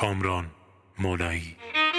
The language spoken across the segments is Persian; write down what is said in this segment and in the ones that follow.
کامران مولایی.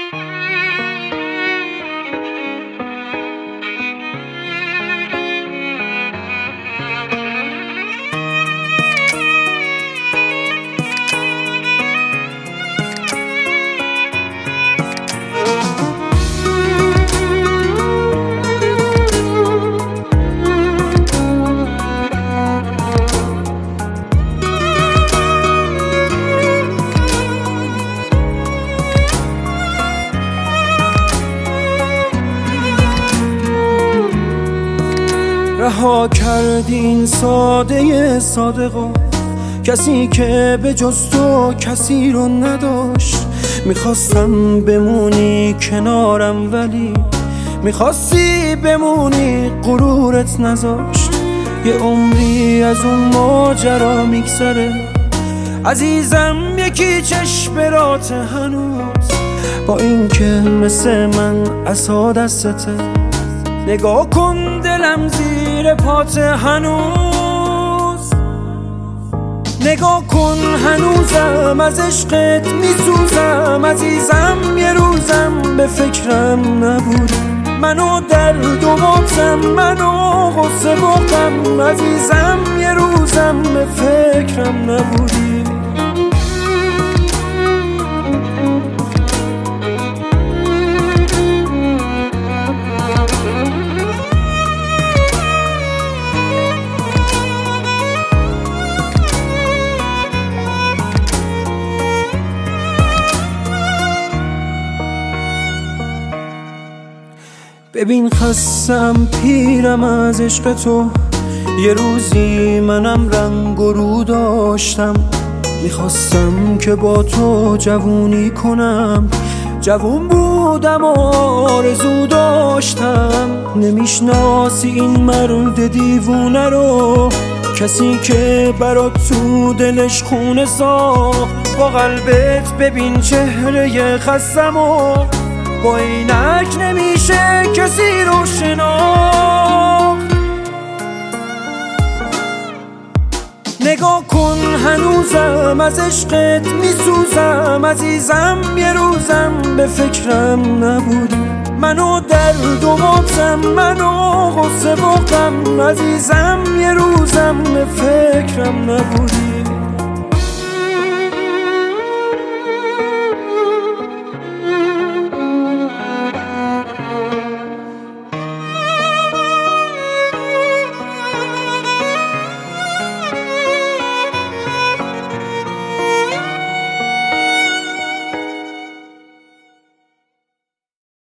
رها کردی این ساده صادقو، کسی که به جز تو کسی رو نداشت. میخواستم بمونی کنارم ولی میخواستی بمونی، غرورت نذاشت. یه عمری از اون ماجرا میگذره عزیزم، یکی چشمرات هنوز، با این که مثل من عصا دستته. نگاه کن دلم زیر پات هنوز، نگاه کن هنوزم از عشقت میسوزم. عزیزم یه روزم به فکرم نبودی، منو درد و بغزم، منو غصه بغزم. عزیزم یه روزم به فکرم نبودی. ببین خستم پیرم از عشق تو، یه روزی منم رنگ و رو داشتم. میخواستم که با تو جوونی کنم، جوون بودم و آرزو داشتم. نمیشناسی این مرد دیوونه رو، کسی که برات تو دلش خونه ساخت. با قلبت ببین چهره خستم و با اینک نمیشه کسی رو شناخت. نگاه کن هنوزم از عشقت میسوزم. عزیزم یه روزم به فکرم نبودی، منو درد و بغزم، منو غصه بغزم. عزیزم یه روزم به فکرم نبودی.